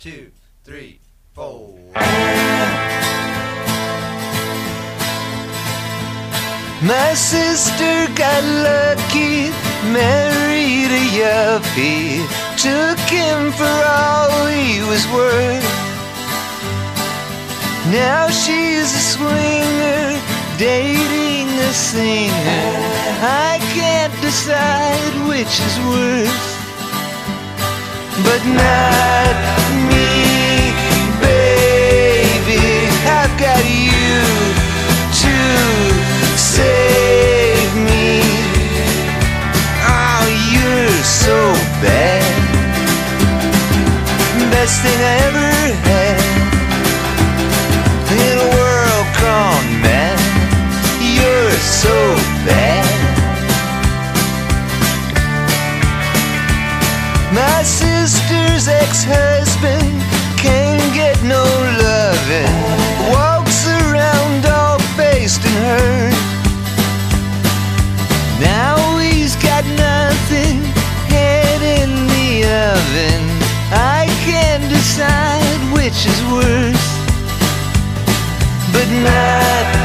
2, 3, 4. My sister got lucky, married a yuppie, took him for all he was worth. Now she's a swinger, dating a singer. I can't decide which is worse. But not me, baby. I've got you to save me. Oh, you're so bad. Best thing I ever had in a world gone mad. You're so bad. My sister's ex-husband can't get no lovin', walks around all faced and hurt. Now he's got nothing, head in the oven. I can't decide which is worse. But not